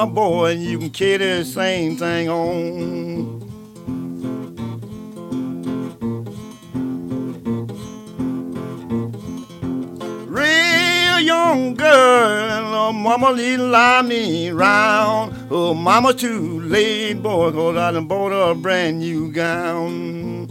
boy, and you can carry the same thing on. Real young girl, oh, mama didn't lie me round. Oh, mama too late, boy, 'cause I done bought her a brand new gown.